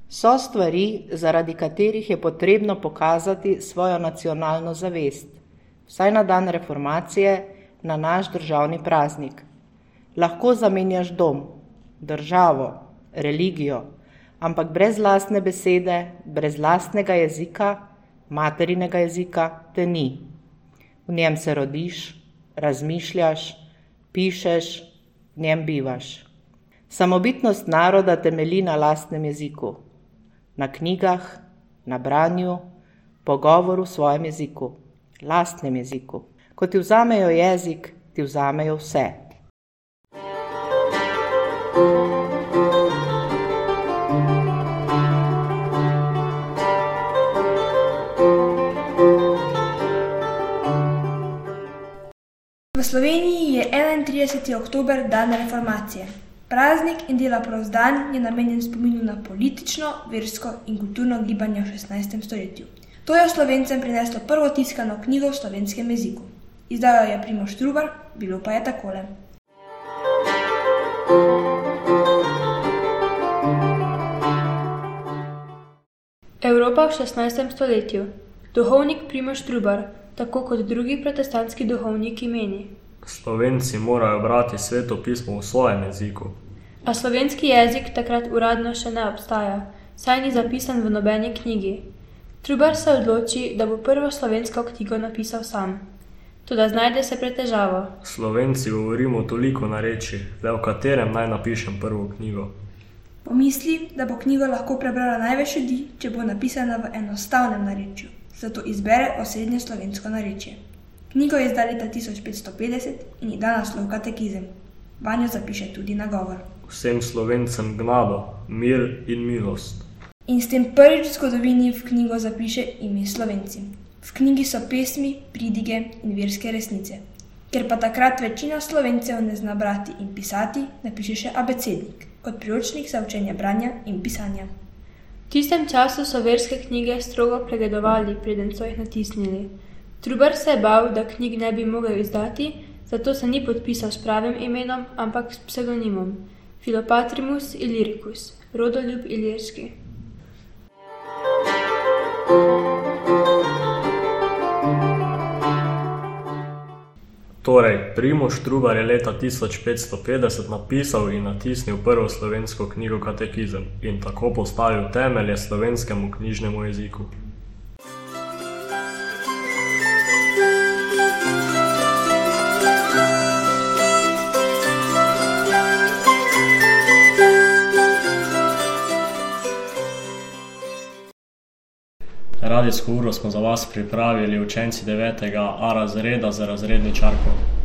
So stvari, zaradi katerih je potrebno pokazati svojo nacionalno zavest, vsaj na dan reformacije, na naš državni praznik. Lahko zamenjaš dom, državo, religijo, ampak brez lastne besede, brez lastnega jezika, materinega jezika, te ni. V njem se rodiš, razmišljaš, pišeš, v njem bivaš. Samobitnost naroda temelji na lastnem jeziku, na knjigah, na branju, pogovoru v svojem jeziku, lastnem jeziku. Ko ti vzamejo jezik, ti vzamejo vse. V Sloveniji je 31. oktober dan reformacije. Praznik in dela prost dan je namenjen spominu na politično, versko in kulturno gibanje v 16. stoletju. To je Slovencem prineslo prvo tiskano knjigo v slovenskem jeziku. Izdal jo je Primož Trubar, bilo pa je takole. Evropa v 16. stoletju. Duhovnik Primož Trubar, tako kot drugi protestantski duhovniki meni. Slovenci morajo brati Sveto pismo v svojem jeziku. A slovenski jezik takrat uradno še ne obstaja, saj ni zapisan v nobeni knjigi. Trubar se odloči, da bo prvo slovensko knjigo napisal sam. Toda znajde se pred težavo. Slovenci govorimo toliko narečij, le v katerem naj napišem prvo knjigo. Pomisli, da bo knjigo lahko prebrala največ ljudi, če bo napisana v enostavnem narečju. Zato izbere osrednje slovensko narečje. Knjigo je izdala leta 1550 in ji da naslov Katekizem. Vanjo zapiše tudi nagovor. Vsem Slovencem gnado, mir in milost. In s tem prvič v zgodovini v knjigo zapiše ime Slovenci. V knjigi so pesmi, pridige in verske resnice. Ker pa takrat večina Slovencev ne zna brati in pisati, napiše še abecednik, kot priročnik za učenje branja in pisanja. V tistem času so verske knjige strogo pregledovali, preden so jih natisnili. Trubar se je bal, da knjig ne bi mogel izdati, zato se ni podpisal s pravim imenom, ampak s psevdonimom Philopatrimus Illyricus, rodoljub ilirski. Torej, Primož Trubar je leta 1550 napisal in natisnil prvo slovensko knjigo Katekizem in tako postavil temelje slovenskemu knjižnemu jeziku. Radijsko uro smo za vas pripravili učenci 9. A razreda z razredničarko